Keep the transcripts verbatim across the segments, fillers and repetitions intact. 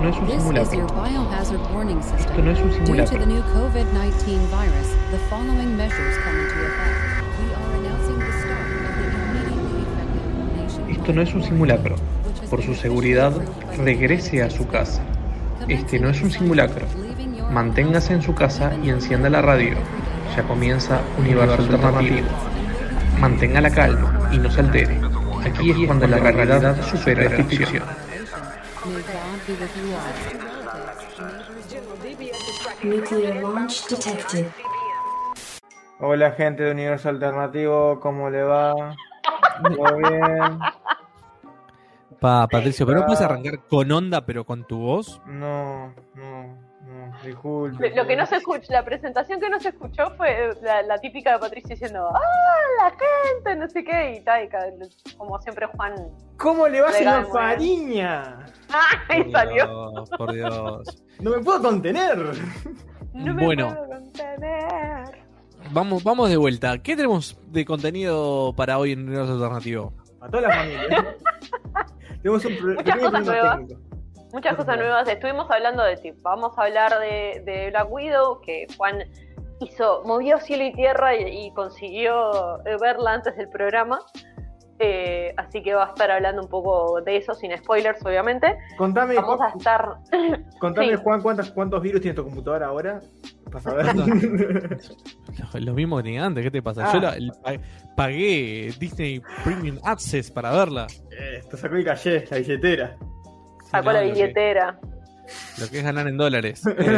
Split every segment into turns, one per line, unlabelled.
no es un
This is
simulacro.
your biohazard warning
Esto
system.
no es un
Due to
simulacro.
the new COVID nineteen virus, the following measures come into effect. We are announcing the start of the immediately effective nationwide
Esto no es un simulacro.
quarantine, which has
Por
been
su
officially
seguridad,
approved by the
regrese a su casa. Este no es un simulacro. Manténgase en su casa y encienda la radio. Ya comienza Universo Alternativo. Mantenga la calma y no se altere. Aquí es cuando la realidad supera la ficción.
May God be with you all.
Nuclear launch detected.
Hola gente de Universo Alternativo, ¿cómo le va? ¿Todo bien?
Pa, Patricio, pero no puedes arrancar con onda, pero con tu voz.
No, no, no, disculpe.
Lo, lo que no se escuchó, la presentación que no se escuchó fue la, la típica de Patricio diciendo ¡ah, la gente! No sé qué, y tal, y cada- como siempre Juan.
¿Cómo le va, señor
Legal,
Fariña?
¡Ah! Ahí
Por
salió.
Dios, por Dios.
No me puedo contener.
No me
Bueno.
puedo contener.
Vamos, vamos de vuelta. ¿Qué tenemos de contenido para hoy en Universo Alternativo?
A toda la familia. Tenemos un pro-
Muchas
pequeño
cosas
problema
nuevas.
técnico.
Muchas cosas nuevas. Estuvimos hablando de tipo, vamos a hablar de, de Black Widow, que Juan hizo, movió cielo y tierra y, y consiguió eh, verla antes del programa. Eh, así que va a estar hablando un poco de eso, sin spoilers, obviamente.
Contame,
Vamos a
Ju-
estar.
contame
Sí.
Juan, ¿cuántos, ¿cuántos virus tiene tu computadora ahora? Para saber.
Lo, lo mismo que tenía antes, ¿qué te pasa?
Ah.
Yo la- el- pa- pagué Disney Premium Access para verla.
Eh, te sacó el caché, la billetera.
Sí,
Sacó
no,
la
lo que-
billetera.
Lo que es ganar en dólares. Eh,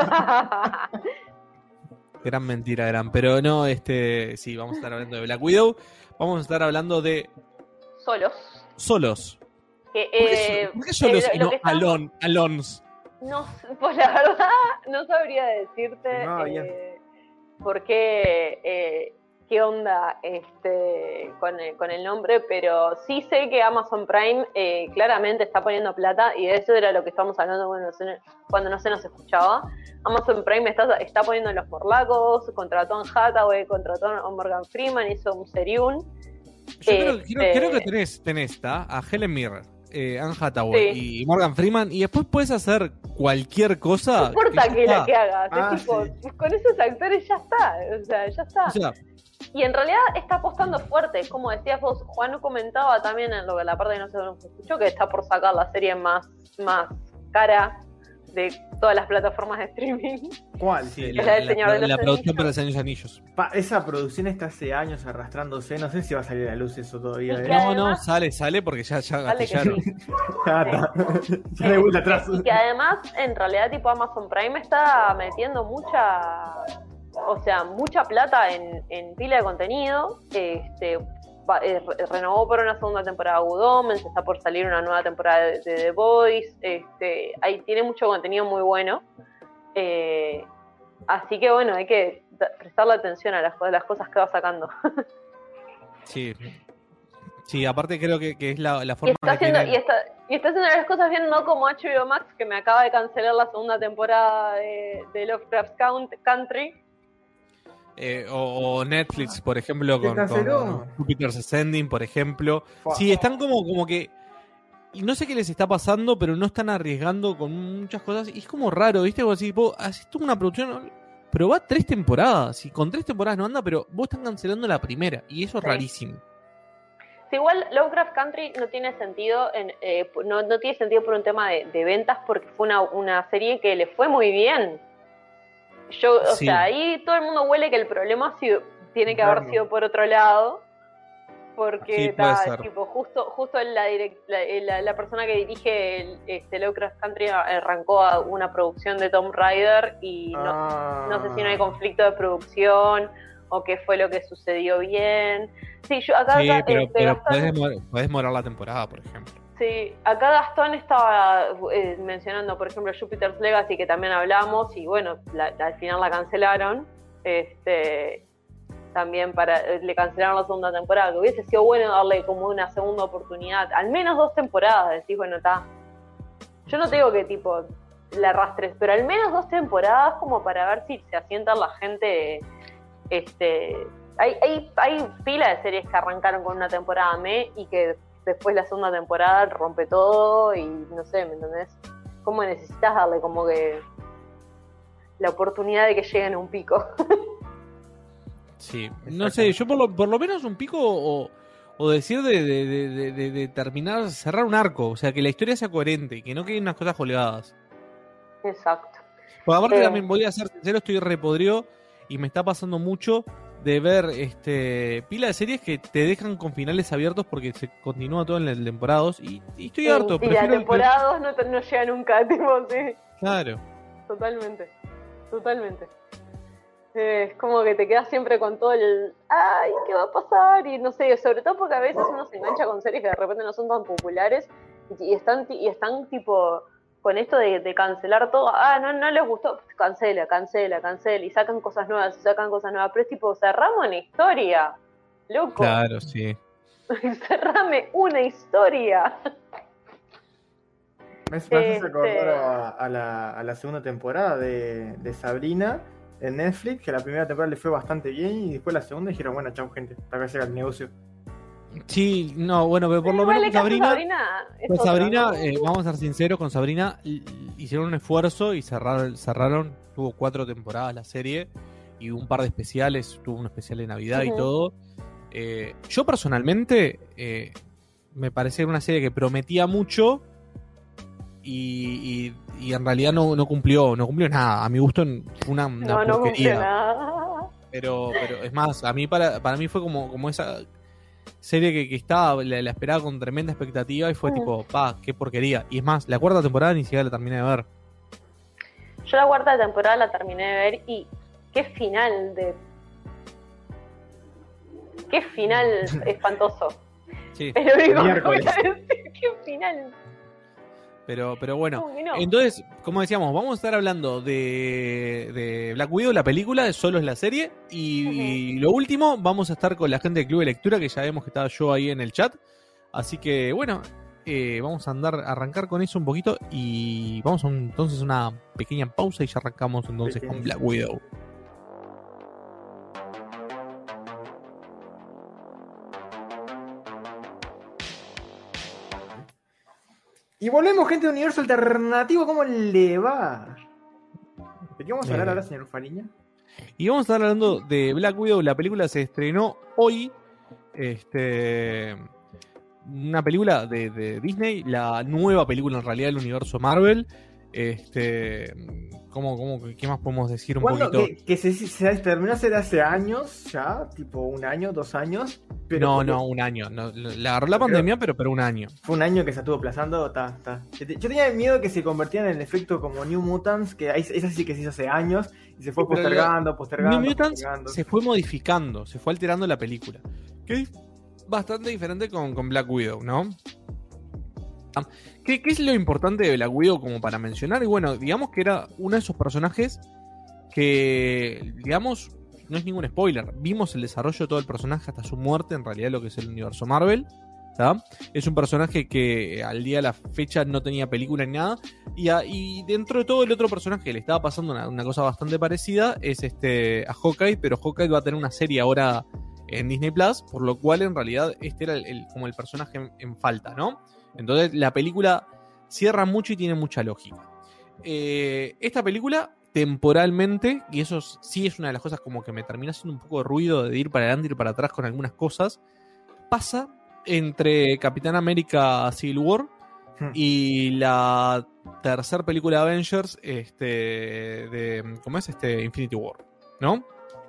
gran mentira, gran. Pero no, este, sí, vamos a estar hablando de Black Widow. Vamos a estar hablando de
Solos.
Solos.
Que,
¿Por qué,
eh,
so- por qué Solos
eh,
y
lo
no
que estamos-
Alon, Alons?
No, sé, pues la verdad no sabría decirte
No,
eh,
bien.
por qué, eh, qué onda este, con, el, con el nombre, pero sí sé que Amazon Prime eh, claramente está poniendo plata, y de eso era lo que estábamos hablando cuando, se- cuando no se nos escuchaba. Amazon Prime está, está poniendo los morlacos, contrató a Anne Hathaway, contrató a Morgan Freeman, hizo un seriún.
Yo creo,
Este-
creo- creo que tenés, tenés ¿tá? a Helen Mirren, eh, Anne Hathaway
Sí.
y Morgan Freeman, y después puedes hacer cualquier cosa.
No importa
ya
que la
está.
que hagas,
Ah,
es tipo,
sí.
con esos actores ya está, o sea, ya está.
O sea,
Y en realidad está apostando fuerte, como decías vos, Juan comentaba también en lo que la parte que no se nos escuchó, que está por sacar la serie más, más cara de todas las plataformas de streaming.
¿Cuál?
sí,
Es
la,
la del
la-
Señor de los
la producción
Anillos.
para los Años Anillos.
Pa, esa producción está hace años arrastrándose. No sé si va a salir a la luz eso todavía.
Y
¿eh?
que
No, no,
además-
sale, sale porque ya, ya
Sale que
gatillaron.
Ya está. Ya no hay vuelta atrás.
Y que además, en realidad, tipo Amazon Prime está metiendo mucha, o sea, mucha plata en, en pila de contenido. Este, va- eh, re- renovó por una segunda temporada Good Omens, está por salir una nueva temporada de, de The Boys. Este, ahí tiene mucho contenido muy bueno. Eh, así que bueno, hay que da- prestarle atención a las, co- las cosas que va sacando.
Sí. Sí, aparte creo que, que es la, la
Y
forma
está,
que
haciendo,
tienen-
y, está, y está haciendo las cosas bien, no como H B O Max, que me acaba de cancelar la segunda temporada de, de Lovecraft Count- Country.
eh, o, o Netflix, por ejemplo,
¿Te
con,
canceló?
con Jupiter's Ascending, por ejemplo.
Fua.
Sí, están como, como que... Y no sé qué les está pasando, pero no están arriesgando con muchas cosas. Y es como raro, ¿viste? Como así, vos haces tú una producción, pero va tres temporadas. Y con tres temporadas no anda, pero vos están cancelando la primera. Y eso es
Sí.
rarísimo.
Sí, igual Lovecraft Country no tiene sentido, en, eh, no, no tiene sentido por un tema de, de ventas, porque fue una, una serie que le fue muy bien. Yo, o
Sí.
sea, ahí todo el mundo huele que el problema ha sido, tiene que haber
Verlo.
sido por otro lado.
Sí,
Porque
puede
ta,
ser.
tipo, justo, justo la, direct- la, la- la persona que dirige el, este, Lovecraft Country arrancó a una producción de Tomb Raider y no,
Ah.
no sé si no hay conflicto de producción o qué fue lo que sucedió bien. Sí, yo acá,
Sí,
acá,
pero,
este,
pero
Gastón,
podés, demorar, podés demorar la temporada, por ejemplo.
sí, acá Gastón estaba eh, mencionando, por ejemplo, Jupiter's Legacy, que también hablamos, y bueno, la- la- al final la cancelaron. Este, también para le cancelaron la segunda temporada, que hubiese sido bueno darle como una segunda oportunidad, al menos dos temporadas, decís, bueno, está. Yo no te digo que tipo la arrastres, pero al menos dos temporadas como para ver si se asienta la gente. Este, hay, hay, hay pila de series que arrancaron con una temporada me y que después la segunda temporada rompe todo y no sé, ¿me entendés? cómo necesitas darle como que la oportunidad de que lleguen a un pico.
Sí, no sé, yo por lo, por lo menos un pico o, o decir de, de, de, de, de terminar, cerrar un arco, o sea, que la historia sea coherente y que no queden unas cosas colgadas.
Exacto.
Porque aparte
Eh.
también, voy a ser sincero, estoy repodrido y me está pasando mucho de ver este pila de series que te dejan con finales abiertos porque se continúa todo en las temporadas y, y estoy
Sí,
harto.
y
prefiero-
la temporada dos no, te- no llega nunca, tipo, sí.
Claro.
Totalmente, totalmente. Eh, es como que te quedas siempre con todo el ay, ¿qué va a pasar? Y no sé, sobre todo porque a veces uno se engancha con series que de repente no son tan populares y, y están y están tipo con esto de, de cancelar todo. Ah, no, no les gustó, cancela, cancela, cancela y sacan cosas nuevas, y sacan cosas nuevas, pero es tipo, cerramos una historia, loco.
Claro, sí.
Cerrame una historia.
Me, me hace
Este-
acordar a, a la, a la segunda temporada de, de Sabrina en Netflix, que la primera temporada le fue bastante bien y después la segunda dijeron, bueno, chao gente, hasta que llega el negocio.
Sí, no, bueno, pero por lo
Igual
menos
el
con
caso de
Sabrina,
Sabrina es
con
otro,
Sabrina
¿no?
eh, vamos a ser sinceros, con Sabrina l- hicieron un esfuerzo y cerraron, cerraron, tuvo cuatro temporadas la serie y un par de especiales, tuvo un especial de Navidad y
Ujú.
todo. Eh, yo personalmente eh, me parecía una serie que prometía mucho y, y, y en realidad no, no cumplió, no cumplió nada. A mi gusto fue una, una
No, no
porquería.
cumple nada.
Pero, pero es más, a mí para, para mí fue como, como esa serie que, que estaba, la, la esperaba con tremenda expectativa y fue
Mm.
tipo, pa, qué porquería. Y es más, la cuarta temporada ni siquiera la terminé de ver.
Yo la cuarta temporada la terminé de ver y qué final de... Qué final espantoso.
Sí,
Es lo único que voy
Miércoles.
a decir. Qué final.
pero, pero bueno.
¿Cómo que no?
Entonces, como decíamos, vamos a estar hablando de, de Black Widow, la película, solo es la serie. Y,
Ujú.
y lo último, vamos a estar con la gente del Club de Lectura, que ya vemos que estaba yo ahí en el chat. Así que, bueno, eh, vamos a andar a arrancar con eso un poquito. Y vamos a un- entonces a una pequeña pausa y ya arrancamos entonces con Black Widow.
Y volvemos, gente de Universo Alternativo, ¿cómo le va? ¿De qué vamos a hablar
Eh.
ahora, señor Fariña?
Y vamos a estar hablando de Black Widow. La película se estrenó hoy. Este, una película de, de Disney, la nueva película en realidad del universo Marvel. Este, ¿cómo, cómo, ¿Qué más podemos decir un
¿Cuándo?
poquito?
Que, que se, se terminó hace hace años ya, tipo un año, dos años. Pero
No,
porque
no, un año. No, la agarró la
Creo-
pandemia, pero, pero un año.
Fue un año que se estuvo aplazando, ta, ta. Yo te- yo tenía miedo que se convirtieran en el efecto como New Mutants, que es esa sí que se hizo hace años, y se fue
Sí, pero
postergando, postergando,
New Mutants
postergando.
se fue modificando, se fue alterando la película. Que es bastante diferente con, con Black Widow, ¿no? ¿Qué, ¿Qué es lo importante de Black Widow como para mencionar? Y bueno, digamos que era uno de esos personajes que, digamos, no es ningún spoiler. Vimos el desarrollo de todo el personaje hasta su muerte, en realidad lo que es el universo Marvel. ¿Tá? Es un personaje que al día de la fecha no tenía película ni nada. Y, a- y dentro de todo el otro personaje que le estaba pasando una, una cosa bastante parecida es este a Hawkeye, pero Hawkeye va a tener una serie ahora en Disney Plus, por lo cual en realidad este era el, el- como el personaje en, en falta, ¿no? Entonces la película cierra mucho y tiene mucha lógica. Eh, esta película temporalmente, y eso es- sí es una de las cosas como que me termina haciendo un poco de ruido de ir para adelante y ir para atrás con algunas cosas, pasa entre Capitán América Civil War
Hmm.
y la tercera película de Avengers, este, de, ¿cómo es? Este, Infinity War, ¿no?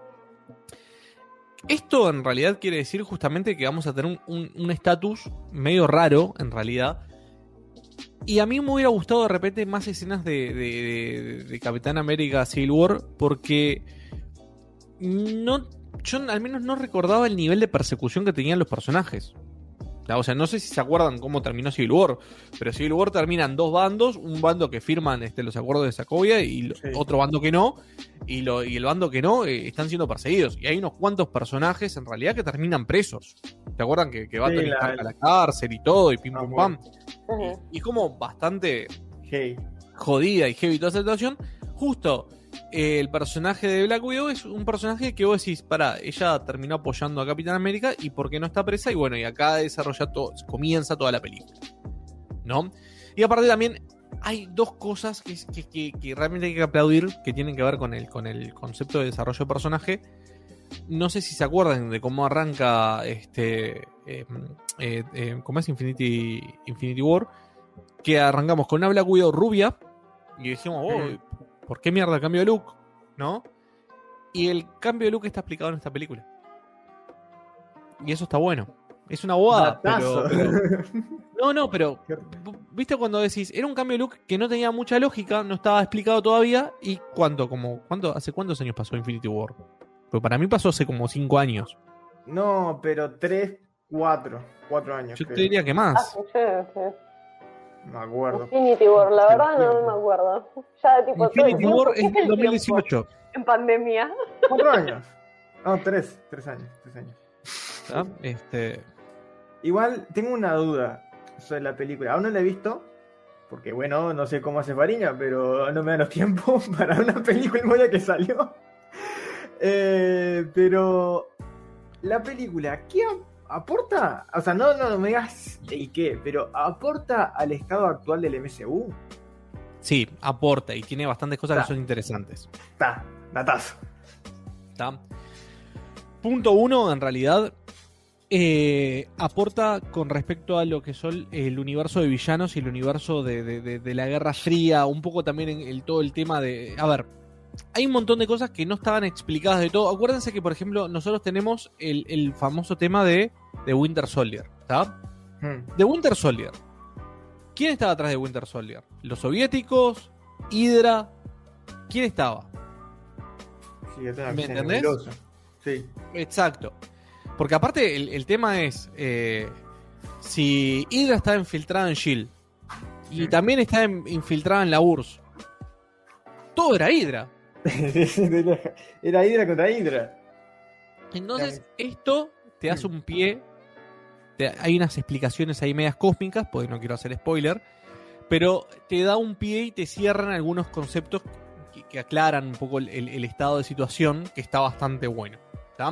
Esto en realidad quiere decir justamente que vamos a tener un estatus medio raro, en realidad. Y a mí me hubiera gustado de repente más escenas de, de, de, de Capitán América Civil War, porque no, yo al menos no recordaba el nivel de persecución que tenían los personajes. O sea, no sé si se acuerdan cómo terminó Civil War, pero Civil War termina en dos bandos, un bando que firman este, los acuerdos de Sokovia y lo-
Sí.
otro bando que no, y, lo, y el bando que no eh, están siendo perseguidos. Y hay unos cuantos personajes en realidad que terminan presos. ¿Te acuerdan que, que va
Sí,
Tony
la-
Stark a la cárcel y todo, y pim
Ah,
pum
bueno.
pam?
Ujú.
Y, y como bastante
Hey.
jodida y heavy toda esa situación, justo eh, el personaje de Black Widow es un personaje que vos decís, para, ella terminó apoyando a Capitán América y por qué no está presa, y bueno, y acá desarrolla todo, comienza toda la película, ¿no? Y aparte también hay dos cosas que, que, que, que realmente hay que aplaudir que tienen que ver con el, con el concepto de desarrollo de personaje. No sé si se acuerdan de cómo arranca este eh, eh, eh, ¿cómo es Infinity, Infinity War? Que arrancamos con una Black Widow rubia y dijimos, oh, mm. ¿por qué mierda cambio de look? ¿No? Y el cambio de look está explicado en esta película. Y eso está bueno. Es una bobada, pero, pero... No, no, pero... ¿Viste cuando decís? Era un cambio de look que no tenía mucha lógica, no estaba explicado todavía. ¿Y cuánto? Como, ¿cuánto ¿Hace cuántos años pasó Infinity War? Pues para mí pasó hace como cinco años.
No, pero tres, cuatro. Cuatro años.
Yo
creo.
te diría que más.
Ah, sí, sí.
No me acuerdo.
Infinity War, la verdad no, no me acuerdo. Ya, tipo,
Infinity
todo el
War
tiempo,
es dos mil dieciocho.
en pandemia.
Cuatro años. No, tres. Tres años. Tres años.
¿Ah? Este...
Igual tengo una duda sobre la película. Aún no la he visto. Porque bueno, no sé cómo hace Fariña, pero no me dan los tiempos para una película nueva que salió. Eh, pero la película, ¿qué aporta? O sea, no, no, no me digas el qué, pero ¿aporta al estado actual del M C U?
Sí, aporta y tiene bastantes cosas
Ta.
que son interesantes.
Está, datazo.
¿Tá? Punto uno, en realidad, eh, aporta con respecto a lo que son el universo de villanos y el universo de, de, de, de la Guerra Fría, un poco también en el, todo el tema de... A ver, hay un montón de cosas que no estaban explicadas de todo. Acuérdense que, por ejemplo, nosotros tenemos el, el famoso tema de, de Winter Soldier, ¿tá?
Hmm.
De Winter Soldier. ¿Quién estaba atrás de Winter Soldier? ¿Los soviéticos? ¿Hydra? ¿Quién estaba?
Sí, es una
¿Me
escena
entendés?
nebulosa. Sí.
Exacto. Porque aparte el, el tema es eh, si Hydra está infiltrada en S H I E L D y
Sí.
también está en- infiltrada en la U R S S, todo era Hydra.
Era Hydra contra Hydra.
Entonces esto te hace un pie, te- hay unas explicaciones ahí medias cósmicas, porque no quiero hacer spoiler, pero te da un pie y te cierran algunos conceptos que, que aclaran un poco el, el- el estado de situación, que está bastante bueno. ¿Tá?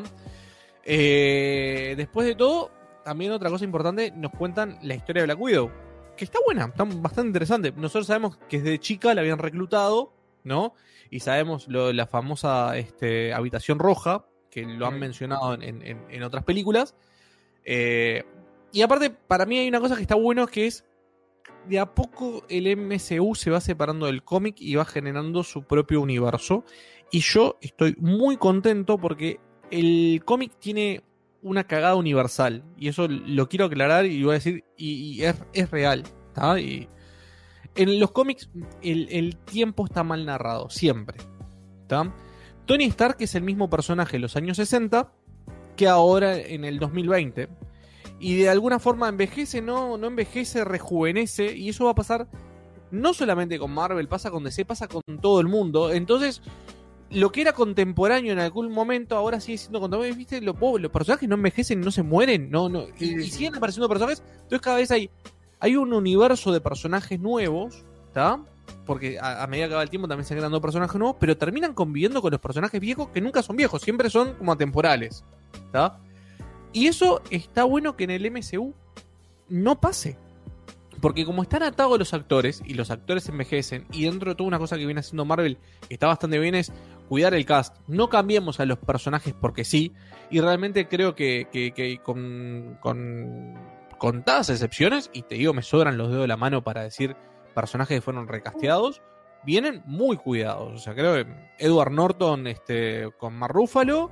Eh, después de todo, también otra cosa importante, nos cuentan la historia de Black Widow, que está buena, está bastante interesante. Nosotros sabemos que desde chica la habían reclutado, ¿no? Y sabemos lo, la famosa este, habitación roja, que lo han
Mm.
mencionado en, en- en otras películas. Eh, y aparte, para mí hay una cosa que está bueno, que es de a poco el M C U se va separando del cómic y va generando su propio universo. Y yo estoy muy contento porque el cómic tiene una cagada universal. Y eso lo quiero aclarar y voy a decir, y, y es, es real. ¿Tá? Y en los cómics el, el tiempo está mal narrado, siempre. ¿Tá? Tony Stark es el mismo personaje en los años sesenta que ahora en el dos mil veinte. Y de alguna forma envejece, no, no envejece, rejuvenece. Y eso va a pasar no solamente con Marvel, pasa con D C, pasa con todo el mundo. Entonces, lo que era contemporáneo en algún momento, ahora sigue siendo contemporáneo. ¿Viste? Los, los personajes no envejecen, no se mueren, no, no, y, y siguen apareciendo personajes. Entonces cada vez hay, hay un universo de personajes nuevos, ¿está? Porque a, a medida que va el tiempo también se van creando personajes nuevos, pero terminan conviviendo con los personajes viejos que nunca son viejos, siempre son como atemporales, ¿está? Y eso está bueno que en el M C U no pase. Porque como están atados los actores, y los actores envejecen, y dentro de toda una cosa que viene haciendo Marvel, que está bastante bien, es cuidar el cast. No cambiemos a los personajes porque sí. Y realmente creo que, que, que con, con contadas excepciones, y te digo, me sobran los dedos de la mano para decir personajes que fueron recasteados, vienen muy cuidados. O sea, creo que Edward Norton este, con Mark Ruffalo,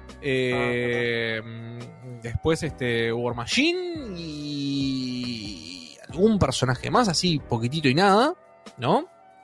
eh, después este War Machine y algún personaje más, así poquitito y nada, ¿no?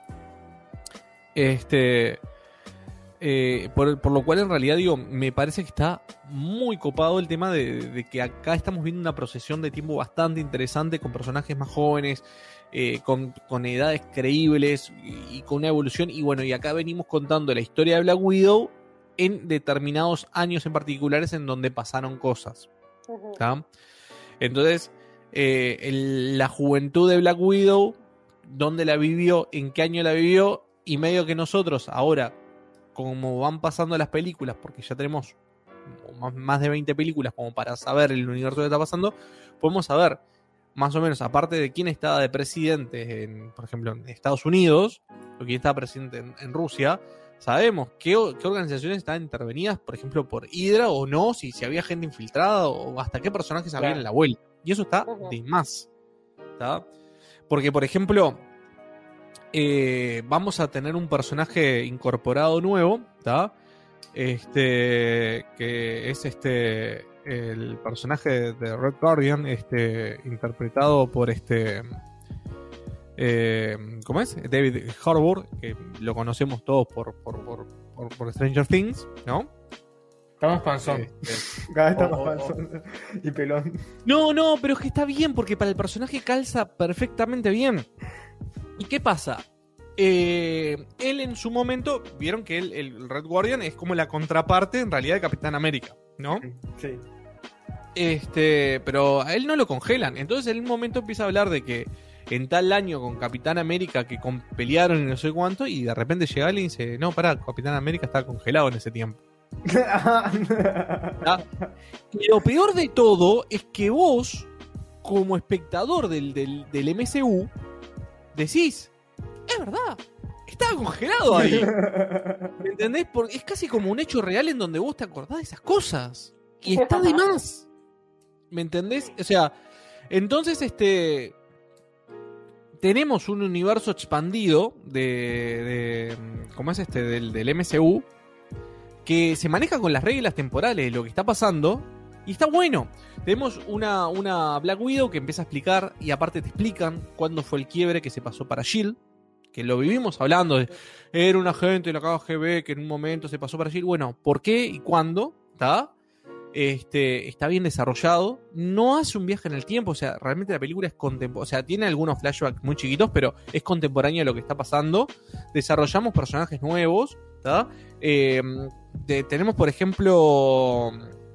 Este eh, por, por lo cual en realidad digo, me parece que está muy copado el tema de, de que acá estamos viendo una procesión de tiempo bastante interesante con personajes más jóvenes, eh, con, con edades creíbles y, y con una evolución. Y bueno, y acá venimos contando la historia de Black Widow en determinados años en particulares en donde pasaron cosas, ¿tá? Entonces eh, el, la juventud de Black Widow, dónde la vivió, en qué año la vivió, y medio que nosotros ahora, como van pasando las películas, porque ya tenemos más de veinte películas como para saber el universo que está pasando, podemos saber más o menos, aparte de quién estaba de presidente, en, por ejemplo, en Estados Unidos, o quién estaba presidente en, en Rusia, sabemos qué, qué organizaciones estaban intervenidas, por ejemplo, por Hydra o no, si, si había gente infiltrada o hasta qué personajes
Claro.
había en la vuelta. Y eso está
Ujú.
de más. ¿Tá? Porque, por ejemplo, eh, vamos a tener un personaje incorporado nuevo, ¿tá? Este, que es este el personaje de Red Guardian, este, interpretado por este eh, ¿cómo es? David Harbour, que lo conocemos todos por, por, por, por, por Stranger Things, ¿no?
Estamos panzón.
Este,
Cada vez estamos
oh, oh, oh.
panzón y pelón.
No, no, pero es que está bien, porque para el personaje calza perfectamente bien. ¿Y qué pasa? Eh, él en su momento, vieron que él, el Red Guardian es como la contraparte en realidad de Capitán América, ¿no?
Sí.
Este, pero a él no lo congelan. Entonces en un momento empieza a hablar de que en tal año con Capitán América que con, pelearon y no sé cuánto, y de repente llega alguien y dice, no, pará, Capitán América estaba congelado en ese tiempo. ¿Ah? Y lo peor de todo es que vos, como espectador del, del, del M C U, decís, es verdad, estaba congelado ahí. ¿Me entendés? Porque es casi como un hecho real en donde vos te acordás de esas cosas. Y está de más. ¿Me entendés? O sea, entonces este tenemos un universo expandido de, de ¿cómo es este? Del, del M C U que se maneja con las reglas temporales de lo que está pasando y está bueno. Tenemos una, una Black Widow que empieza a explicar y aparte te explican cuándo fue el quiebre que se pasó para S H I E L D, que lo vivimos hablando de era un agente de la K G B que en un momento se pasó para S H I E L D. Bueno, ¿por qué y cuándo? ¿Está? Este, está bien desarrollado, no hace un viaje en el tiempo, o sea, realmente la película es contemporánea, o sea, tiene algunos flashbacks muy chiquitos, pero es contemporánea de lo que está pasando. Desarrollamos personajes nuevos, ¿tá? Eh, de, tenemos, por ejemplo,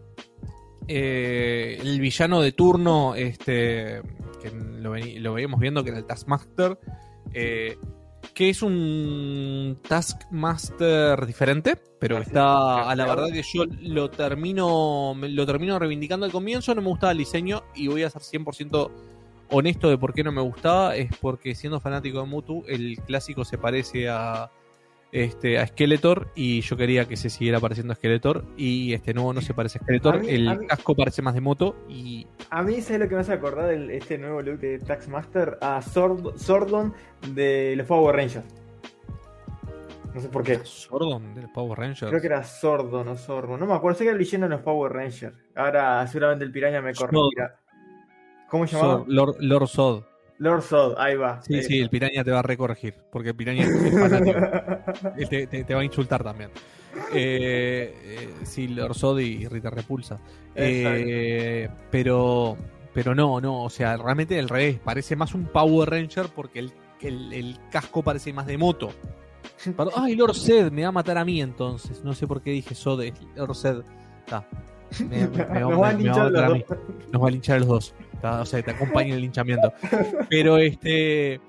eh, el villano de turno, este, que lo, lo veíamos viendo, que era el Taskmaster, eh, que es un Taskmaster diferente, pero
Así
está,
es,
a la
claro.
verdad que yo lo termino lo termino reivindicando al comienzo. No me gustaba el diseño y voy a ser cien por ciento honesto de por qué no me gustaba. Es porque siendo fanático de Mutu, el clásico se parece a este a Skeletor y yo quería que se siguiera pareciendo a Skeletor y este nuevo no se parece a Skeletor.
A mí-
el
a mí-
casco parece más de moto y
A mí, ¿sabes lo que me hace acordar de este nuevo look de Taskmaster? A Sord Sordon de los Power Rangers. No sé por qué.
Sordon del Power Rangers.
Creo que era Sordon o Sordon. No me acuerdo, sé que era el villano de los Power Rangers. Ahora seguramente el piraña me corregirá. ¿Cómo se llamaba?
Sod, Lord, Lord Sod.
Lord Sod, ahí va.
Sí,
Ahí
sí,
está.
el piraña te va a recorregir, porque el piraña es fanático. Él te, te- te va a insultar también. Eh, eh, sí, Lord Sod y Rita Repulsa. Eh, pero, pero no, no, o sea, realmente al revés, parece más un Power Ranger porque el, el, el casco parece más de moto. Perdón, ay, Lord Zed, me va a matar a mí entonces. No sé por qué dije Sod, es Lord Zed. Está. Me, me- me va-
Nos van a
me- me va a
linchar
matar a
los
mí.
dos.
Nos va a linchar a los dos. ¿Tá? O sea, te acompaña en el linchamiento. Pero este.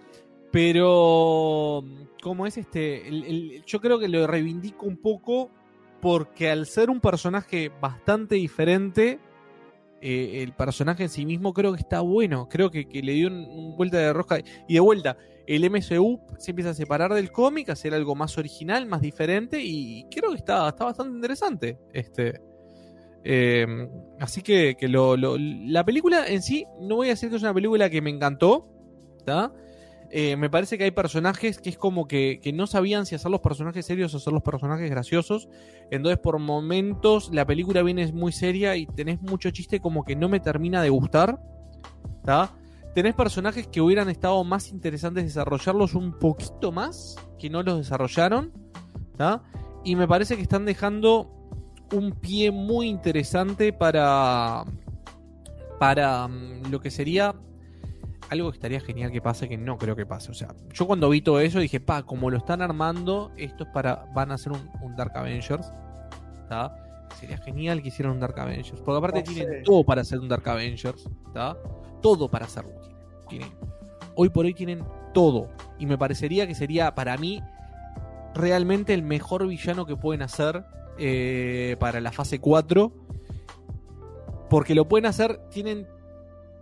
Pero. ¿Cómo es este? El- el- yo creo que lo reivindico un poco. Porque al ser un personaje bastante diferente. eh, el personaje en sí mismo creo que está bueno. Creo que, que le dio un, un vuelta de rosca. Y de vuelta, el M C U se empieza a separar del cómic, a hacer algo más original, más diferente. Y creo que está, está bastante interesante. Este. Eh, así que, que lo, lo- la película en sí, no voy a decir que es una película que me encantó, ¿tá? Eh, me parece que hay personajes que es como que, que no sabían si hacer los personajes serios o hacer los personajes graciosos. Entonces por momentos la película viene muy seria y tenés mucho chiste como que no me termina de gustar, ¿tá? Tenés personajes que hubieran estado más interesantes desarrollarlos un poquito más, que no los desarrollaron, ¿tá? Y me parece que están dejando un pie muy interesante para para um, lo que sería algo que estaría genial que pase, que no creo que pase. O sea, yo cuando vi todo eso dije, pa, como lo están armando, esto es para, van a hacer un, un Dark Avengers, ¿tá? Sería genial que hicieran un Dark Avengers, porque aparte
No
tienen
sé.
todo para hacer un Dark Avengers, ¿tá? Todo para hacerlo tienen, tienen. Hoy por hoy tienen todo, y me parecería que sería para mí realmente el mejor villano que pueden hacer eh, para la fase cuatro, porque lo pueden hacer, tienen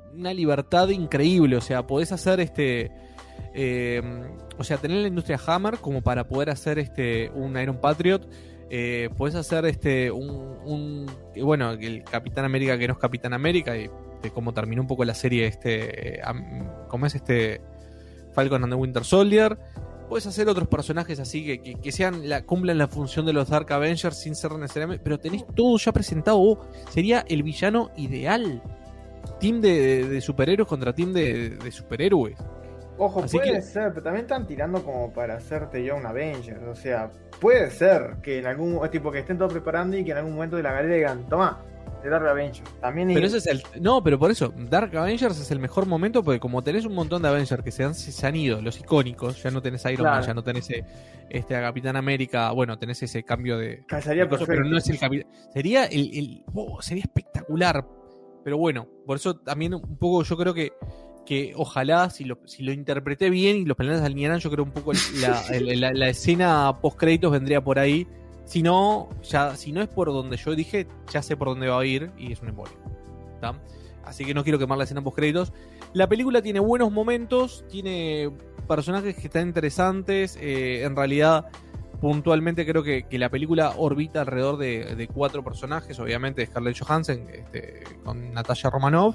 una libertad increíble, o sea, podés hacer este... Eh, o sea, tener la industria Hammer como para poder hacer este un Iron Patriot, eh, podés hacer este un, un bueno, el Capitán América que no es Capitán América, y de cómo terminó un poco la serie este, como es este Falcon and the Winter Soldier. Puedes hacer otros personajes así que, que, que sean la, cumplan la función de los Dark Avengers sin ser necesariamente, pero tenés todo ya presentado. Oh, sería el villano ideal. Team de, de, de superhéroes contra team de, de superhéroes.
Ojo,
Así
puede
que-
ser, pero también están tirando como para hacerte ya un Avenger. O sea, puede ser que en algún tipo que estén todos preparando y que en algún momento de la galería digan, toma, te Dark Avenger. También
Pero
es-
ese es el. No, pero por eso, Dark Avengers es el mejor momento porque como tenés un montón de Avengers que se han, se han ido, los icónicos, ya no tenés Iron
Claro.
Man, ya no tenés eh, este, a Capitán América, bueno, tenés ese cambio de.
casaría
de cosa,
perfecto.
pero no es el Capitán. Sería el. el oh, sería espectacular. Pero bueno, por eso también un poco yo creo que. Que ojalá, si lo, si lo interpreté bien y los planetas alinearan, yo creo un poco la, el- la, la escena post créditos vendría por ahí. Si no, ya, si no es por donde yo dije, ya sé por dónde va a ir y es un embolio. ¿Tá? Así que no quiero quemar la escena post créditos. La película tiene buenos momentos, tiene personajes que están interesantes. Eh, en realidad, puntualmente creo que, que la película orbita alrededor de, de cuatro personajes. Obviamente Scarlett Johansson este, con Natasha Romanoff.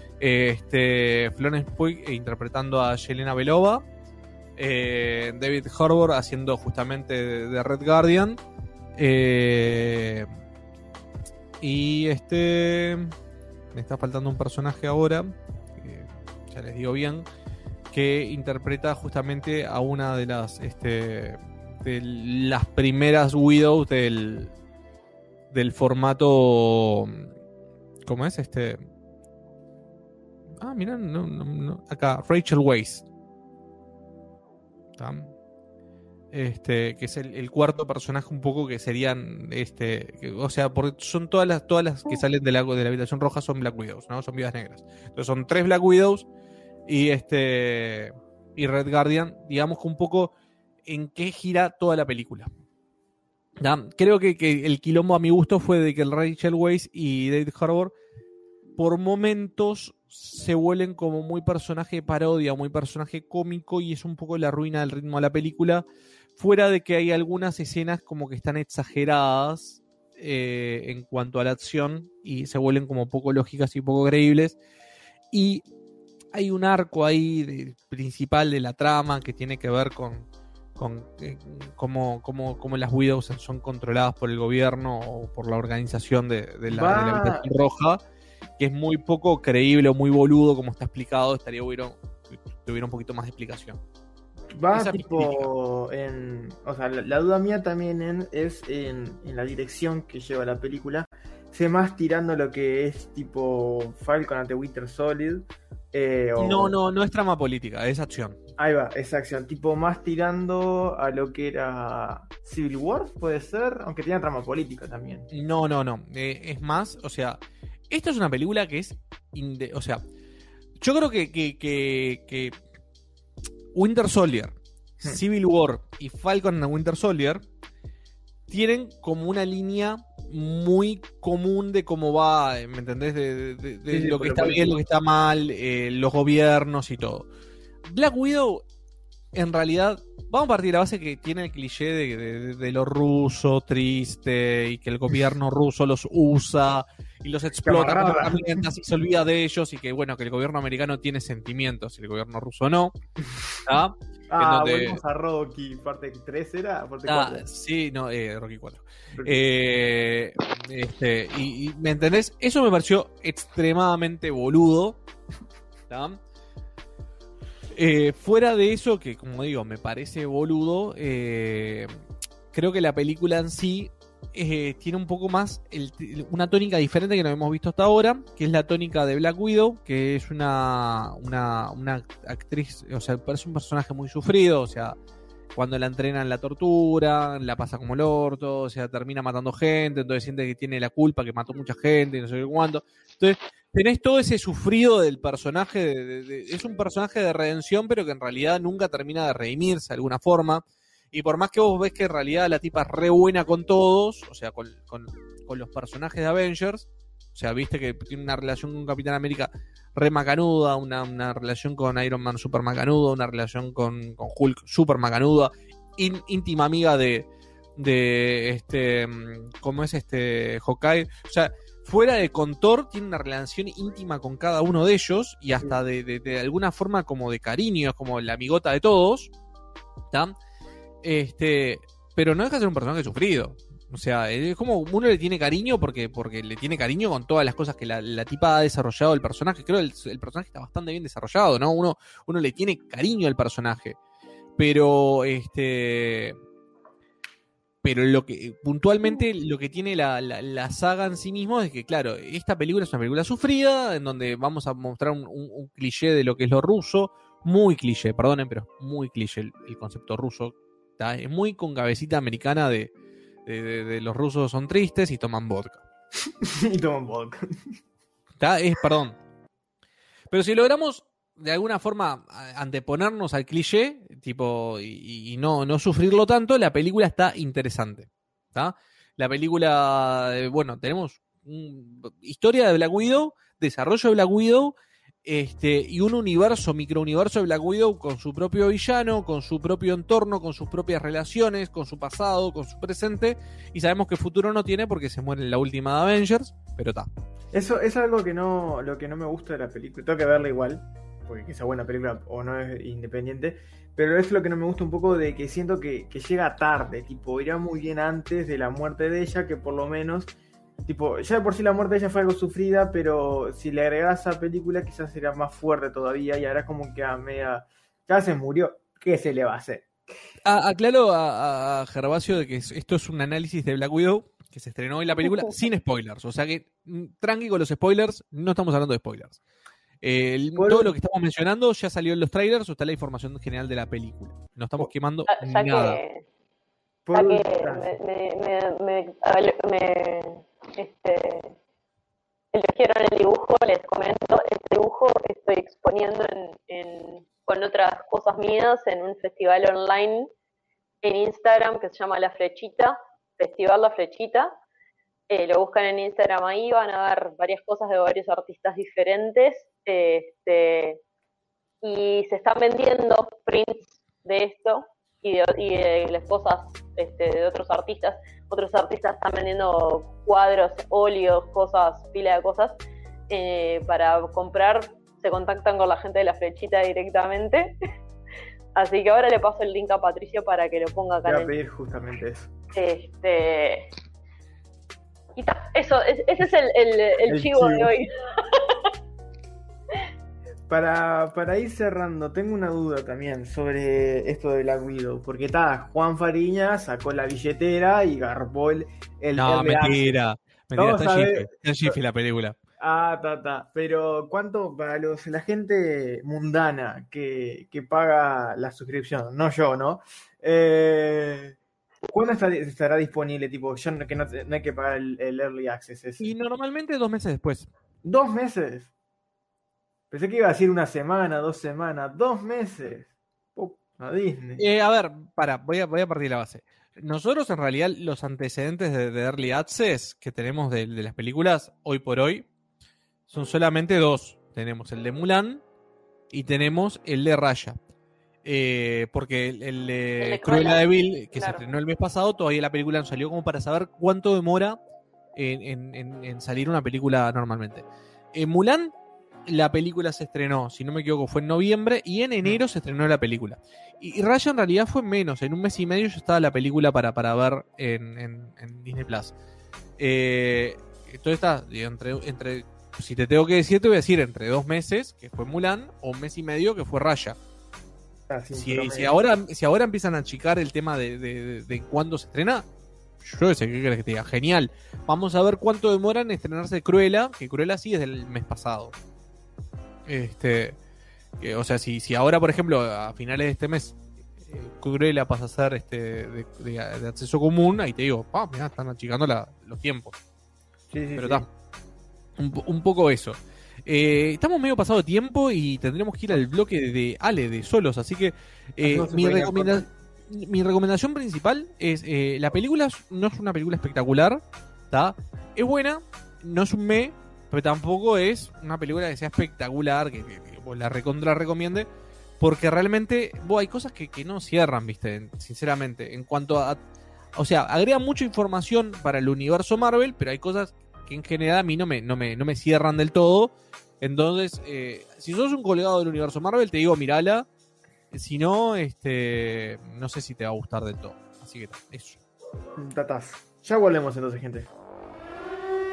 Este, Florence Pugh eh, interpretando a Yelena Belova. Eh, David Harbour haciendo justamente de, de Red Guardian. Eh, y este. Me está faltando un personaje ahora. eh, ya les digo bien. Que interpreta justamente a una de las. Este, de las primeras Widows del. Del formato. ¿Cómo es? Este. Ah, mira, no, no, no. Acá, Rachel Weisz. ¿Tá? Este, que es el, el cuarto personaje un poco que serían, este, que- o sea, porque son todas las, todas las que salen de la, de la habitación roja son Black Widows, ¿no? Son viudas negras. Entonces son tres Black Widows y este y Red Guardian, digamos que un poco en qué gira toda la película. ¿Tá? Creo que, que el quilombo a mi gusto fue de que el Rachel Weisz y David Harbour por momentos se vuelven como muy personaje de parodia, muy personaje cómico, y es un poco la ruina del ritmo de la película, fuera de que hay algunas escenas como que están exageradas eh, en cuanto a la acción y se vuelven como poco lógicas y poco creíbles, y hay un arco ahí de- principal de la trama que tiene que ver con, con eh, cómo, cómo, cómo las Widows son controladas por el gobierno o por la organización de, de la,
Va.
de la habitación roja, que es muy poco creíble o muy boludo como está explicado. Estaría bueno que tuviera un poquito más de explicación.
Va
Esa
tipo en... O sea, la, la duda mía también en- es en, en la dirección que lleva la película. Sé más tirando lo que es tipo Falcon and the Winter Solid. eh, o-
No, no, no es trama política, es acción.
Ahí va, esa acción. Tipo más tirando a lo que era Civil War, puede ser. Aunque tenía trama política también.
No, no, no. Eh, es más, o sea, esta es una película que es. inde- o sea, yo creo que, que, que, que Winter Soldier,
Hmm.
Civil War y Falcon and the Winter Soldier tienen como una línea muy común de cómo va, ¿me entendés? De, de- de
Sí, sí,
lo
por
que
lo
está bien,
político.
lo que está mal, eh, los gobiernos y todo. Black Widow, en realidad, vamos a partir de la base que tiene el cliché de, de, de lo ruso, triste, y que el gobierno ruso los usa y los explota como
Camarada.
herramientas y se olvida de ellos, y que bueno, que el gobierno americano tiene sentimientos y el gobierno ruso no. ¿Tá?
Ah,
donde-
volvemos a Rocky, parte tres era, parte
Ah,
cuatro.
sí, no, eh, Rocky cuatro. Eh, este, y, y, ¿me entendés? Eso me pareció extremadamente boludo. ¿Tá? Eh, fuera de eso, que como digo, me parece boludo, eh, creo que la película en sí eh, tiene un poco más el- una tónica diferente que no hemos visto hasta ahora, que es la tónica de Black Widow, que es una, una, una actriz, o sea, parece un personaje muy sufrido, o sea, cuando la entrenan la tortura, la pasa como el orto, o sea, termina matando gente, entonces siente que tiene la culpa, que mató mucha gente y no sé qué cuánto. Entonces, tenés todo ese sufrido del personaje, de, de- de- es un personaje de redención, pero que en realidad nunca termina de redimirse de alguna forma. Y por más que vos ves que en realidad la tipa es re buena con todos, o sea, con, con, con los personajes de Avengers, o sea, viste que tiene una relación con Capitán América re macanuda, una, una relación con Iron Man super macanuda, una relación con, con Hulk super macanuda, in, íntima amiga de, de este, ¿cómo es este Hawkeye? O sea, fuera de con Thor tiene una relación íntima con cada uno de ellos y hasta de, de, de alguna forma como de cariño, es como la amigota de todos, ¿tá? Este, pero no deja de ser un personaje sufrido. O sea, es como uno le tiene cariño porque, porque le tiene cariño con todas las cosas que la, la tipa ha desarrollado el personaje. Creo que el, el personaje está bastante bien desarrollado, ¿no? Uno, uno le tiene cariño al personaje. Pero, este... Pero lo que puntualmente lo que tiene la, la, la saga en sí mismo es que, claro, esta película es una película sufrida, en donde vamos a mostrar un, un, un cliché de lo que es lo ruso. Muy cliché, perdonen, pero muy cliché el, el concepto ruso. ¿Tá? Es muy con cabecita americana de... De, de, de los rusos son tristes y toman vodka.
y toman vodka.
¿Tá? Es, perdón. Pero si logramos de alguna forma anteponernos al cliché, tipo, y, y no, no sufrirlo tanto, la película está interesante. ¿Tá? La película, bueno, tenemos un, historia de Black Widow, desarrollo de Black Widow, Este, y un universo, microuniverso de Black Widow con su propio villano, con su propio entorno, con sus propias relaciones, con su pasado, con su presente, y sabemos que futuro no tiene porque se muere en la última de Avengers, pero está.
Eso es algo que no, lo que no me gusta de la película. Tengo que verla igual, porque que sea buena película o no es independiente, pero es lo que no me gusta un poco, de que siento que, que llega tarde, tipo, irá muy bien antes de la muerte de ella, que por lo menos... Tipo, ya de por sí la muerte de ella fue algo sufrida, pero si le agregas a esa película quizás sería más fuerte todavía, y ahora como que a media... Ya se murió, ¿qué se le va a hacer?
A, aclaro a, a Gervasio de que esto es un análisis de Black Widow, que se estrenó hoy la película, sin spoilers, o sea que tranqui con los spoilers, no estamos hablando de spoilers. Eh, el, todo lo que estamos mencionando ya salió en los trailers o está la información general de la película. No estamos quemando
ya
nada.
Que, ya que me, me, me, me, me este, eligieron el dibujo, les comento, este dibujo que estoy exponiendo en, en, con otras cosas mías en un festival online en Instagram que se llama La Flechita, Festival La Flechita. Eh, lo buscan en Instagram, ahí van a ver varias cosas de varios artistas diferentes, este, y se están vendiendo prints de esto y de, y de las cosas este, de otros artistas. Otros artistas están vendiendo cuadros, óleos, cosas, pila de cosas, eh, para comprar. Se contactan con la gente de La Flechita directamente. Así que ahora le paso el link a Patricio para que lo ponga acá.
Voy a pedir justamente eso.
Este... Y ta, eso, ese es el, el, el, el chivo, chivo de hoy.
Para, para ir cerrando, tengo una duda también sobre esto de Black Widow. Porque está, Juan Fariña sacó la billetera y garpó el... el
no,
el
mentira. Mentira, está en Jiffy. Está en Jiffy la película.
Ah, ta, ta. Pero ¿cuánto para los la gente mundana que, que paga la suscripción? No yo, ¿no? Eh... ¿Cuándo estará disponible? Tipo, yo no, que no, no hay que pagar el, el Early Access ese.
Y normalmente dos meses después.
¿Dos meses? Pensé que iba a decir una semana, dos semanas. ¡Dos meses! Oh, a Disney.
Eh, a ver, para, voy a, voy a partir de la base. Nosotros, en realidad, los antecedentes de, de Early Access que tenemos de, de las películas, hoy por hoy, son solamente dos. Tenemos el de Mulan y tenemos el de Raya. Eh, porque el, el, de el de Cruella de Vil, que claro, se estrenó el mes pasado, todavía la película no salió, como para saber cuánto demora en, en, en, en salir una película normalmente. En Mulan, la película se estrenó, si no me equivoco, fue en noviembre, y en enero se estrenó la película. Y, y Raya en realidad fue menos, en un mes y medio ya estaba la película para, para ver en, en, en Disney Plus. Eh, entonces está, digo, entre, entre, si te tengo que decir, te voy a decir entre dos meses, que fue Mulan, o un mes y medio, que fue Raya. Ah, sí, si, si, ahora, si ahora empiezan a achicar el tema de, de, de, de cuándo se estrena, yo sé qué querés que te diga, genial. Vamos a ver cuánto demora en estrenarse Cruella, que Cruella sí es del mes pasado. Este, que, o sea, si, si ahora, por ejemplo, a finales de este mes, eh, Cruella pasa a ser este, de, de, de acceso común, ahí te digo, ah, mirá, están achicando la, los tiempos. Sí, sí, pero está, sí. un, un poco eso. Eh, estamos medio pasado de tiempo y tendremos que ir al bloque de, de Ale, de Solos, así que eh, no mi, recomenda- mi recomendación principal es, eh, la película no es una película espectacular, ¿tá? Es buena, no es un me, pero tampoco es una película que sea espectacular, que, que, que vos la recontra recomiende, porque realmente vos, hay cosas que, que no cierran, viste, sinceramente, en cuanto a... O sea, agrega mucha información para el universo Marvel, pero hay cosas que en general a mí no me, no me, no me cierran del todo. Entonces, eh, si sos un colgado del universo Marvel, te digo, mirala. Si no, este, no sé si te va a gustar del todo. Así que eso.
Tatas. Ya volvemos entonces, gente.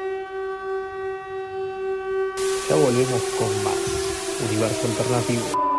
Ya volvemos con más Universo Alternativo.